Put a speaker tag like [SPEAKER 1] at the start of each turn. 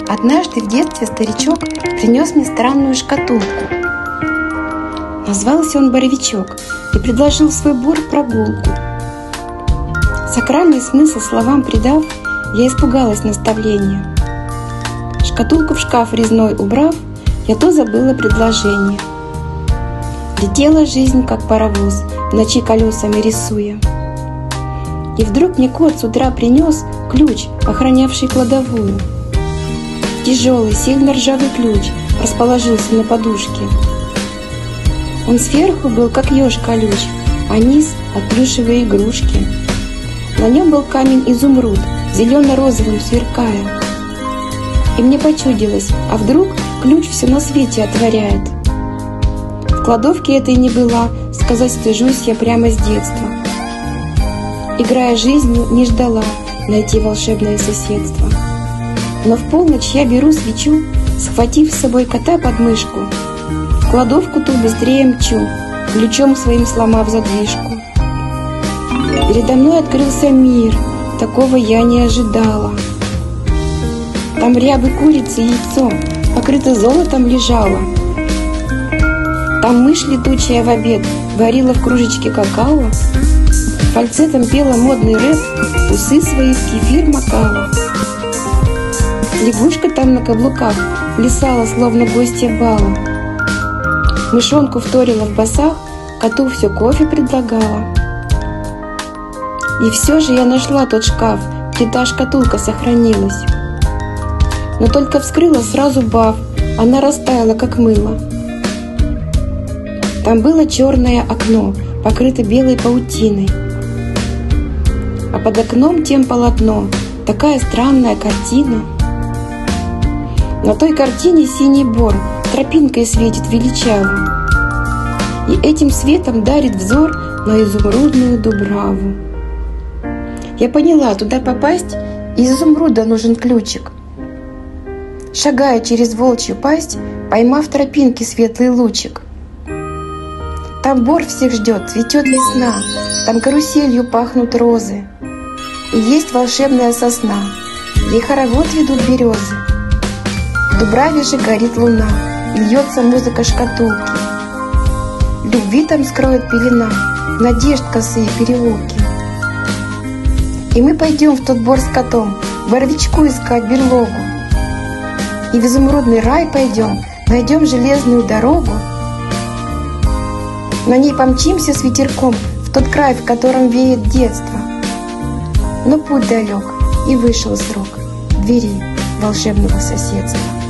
[SPEAKER 1] Однажды в детстве старичок принес мне странную шкатулку. Назвался он «Боровичок» и предложил в свой бор прогулку. Сакральный смысл словам придав, я испугалась наставления. Шкатулку в шкаф резной убрав, я то забыла предложение. Летела жизнь, как паровоз, в ночи колесами рисуя. И вдруг мне кот с утра принес ключ, охранявший кладовую. Тяжелый, сильно ржавый ключ расположился на подушке. Он сверху был, как еж колюч, а низ от плюшевой игрушки. На нем был камень изумруд, зелено-розовым сверкая. И мне почудилось, а вдруг ключ все на свете отворяет. В кладовке этой не была, сказать стыжусь я прямо с детства. Играя жизнью, не ждала найти волшебное соседство. Но в полночь я беру свечу, схватив с собой кота под мышку, в кладовку ту быстрее мчу, ключом своим сломав задвижку. Передо мной открылся мир, такого я не ожидала. Там рябы курицы яйцо, покрыто золотом лежало. Там мышь летучая в обед варила в кружечке какао, фальцетом пела модный рэп, усы свои в кефир макала. Лягушка там на каблуках плясала, словно гостья бала. Мышонку вторила в басах, коту все кофе предлагала. И все же я нашла тот шкаф, где та шкатулка сохранилась. Но только вскрыла, сразу баф, она растаяла, как мыло. Там было черное окно, покрыто белой паутиной. А под окном тем полотно, такая странная картина. На той картине синий бор тропинкой светит величаво, и этим светом дарит взор на изумрудную дубраву. Я поняла, туда попасть, из изумруда нужен ключик. Шагая через волчью пасть, поймав тропинки светлый лучик. Там бор всех ждет, цветет весна, там каруселью пахнут розы. И есть волшебная сосна, ей хоровод ведут березы. В дубраве же горит луна, и льется музыка шкатулки. Любви там скроет пелена, надежд косые переулки. И мы пойдем в тот бор с котом, Боровичку искать берлогу. И в изумрудный рай пойдем, найдем железную дорогу. На ней помчимся с ветерком в тот край, в котором веет детство. Но путь далек, и вышел срок двери волшебного соседства.